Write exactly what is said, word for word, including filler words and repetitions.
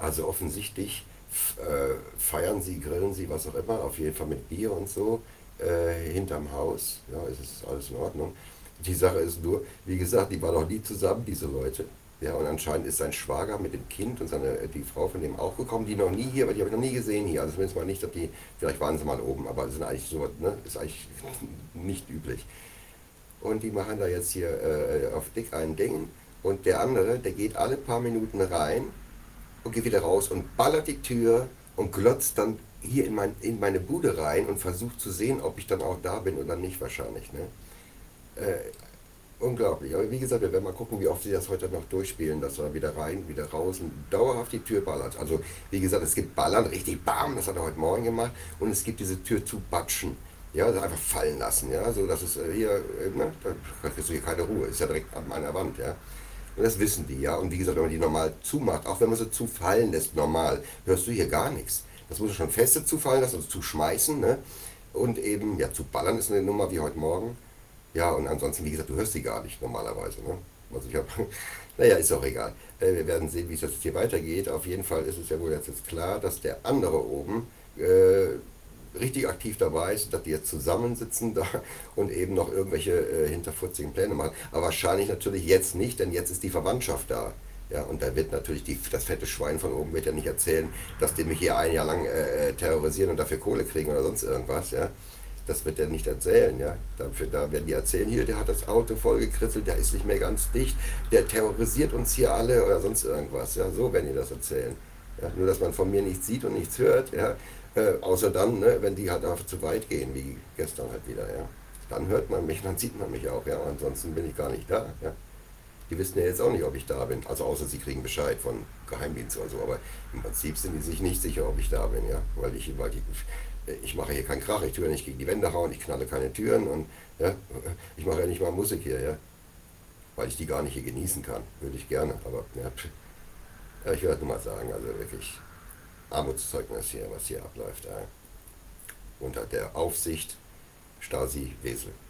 Also offensichtlich f- äh, feiern sie, grillen sie, was auch immer, auf jeden Fall mit Bier und so, äh, hinterm Haus. Ja, es ist alles in Ordnung. Die Sache ist nur, wie gesagt, die waren noch nie zusammen, diese Leute. Ja, und anscheinend ist sein Schwager mit dem Kind und seine, die Frau von dem auch gekommen, die noch nie hier, aber die habe ich noch nie gesehen hier. Also zumindest mal nicht, dass die, vielleicht waren sie mal oben, aber das sind eigentlich so, ne, ist eigentlich nicht üblich. Und die machen da jetzt hier äh, auf dick ein Ding. Und der andere, der geht alle paar Minuten rein und geht wieder raus und ballert die Tür und glotzt dann hier in, mein, in meine Bude rein und versucht zu sehen, ob ich dann auch da bin oder nicht wahrscheinlich. Ne? Äh, unglaublich. Aber wie gesagt, wir werden mal gucken, wie oft sie das heute noch durchspielen, dass er wieder rein, wieder raus und dauerhaft die Tür ballert. Also wie gesagt, es gibt Ballern, richtig Bam, das hat er heute Morgen gemacht. Und es gibt diese Tür zu batschen. Ja, also einfach fallen lassen, ja, so dass es äh, hier, äh, ne, da kriegst du hier keine Ruhe, ist ja direkt an meiner Wand, ja. Und das wissen die, ja. Und wie gesagt, wenn man die normal zumacht, auch wenn man sie zufallen lässt, normal, hörst du hier gar nichts. Das muss du schon feste zufallen lassen, also zuschmeißen, ne? Und eben, ja, zu ballern ist eine Nummer wie heute Morgen. Ja, und ansonsten, wie gesagt, du hörst sie gar nicht normalerweise, ne? Also ich habe, naja, ist auch egal. Äh, wir werden sehen, wie es jetzt hier weitergeht. Auf jeden Fall ist es ja wohl jetzt, jetzt klar, dass der andere oben äh, richtig aktiv dabei ist, dass die jetzt zusammensitzen da und eben noch irgendwelche äh, hinterfotzigen Pläne machen. Aber wahrscheinlich natürlich jetzt nicht, denn jetzt ist die Verwandtschaft da. Ja, und da wird natürlich die, das fette Schwein von oben wird ja nicht erzählen, dass die mich hier ein Jahr lang äh, äh, terrorisieren und dafür Kohle kriegen oder sonst irgendwas, ja. Das wird er nicht erzählen, ja. Dafür, da werden die erzählen, hier, der hat das Auto vollgekritzelt, der ist nicht mehr ganz dicht, der terrorisiert uns hier alle oder sonst irgendwas, ja. So werden die das erzählen. Ja, nur, dass man von mir nichts sieht und nichts hört, ja. Äh, außer dann, ne, wenn die halt einfach zu weit gehen, wie gestern halt wieder, ja. Dann hört man mich, dann sieht man mich auch, ja. Ansonsten bin ich gar nicht da, ja. Die wissen ja jetzt auch nicht, ob ich da bin. Also außer sie kriegen Bescheid von Geheimdienst oder so. Aber im Prinzip sind die sich nicht sicher, ob ich da bin, ja. Weil ich, weil ich, ich mache hier keinen Krach, ich tue ja nicht gegen die Wände hauen, ich knalle keine Türen und ja, ich mache ja nicht mal Musik hier, ja. Weil ich die gar nicht hier genießen kann. Würde ich gerne, aber ja, ja ich würde nur mal sagen, also wirklich Armutszeugnis hier, was hier abläuft. Ja. Unter der Aufsicht Stasi Wesel.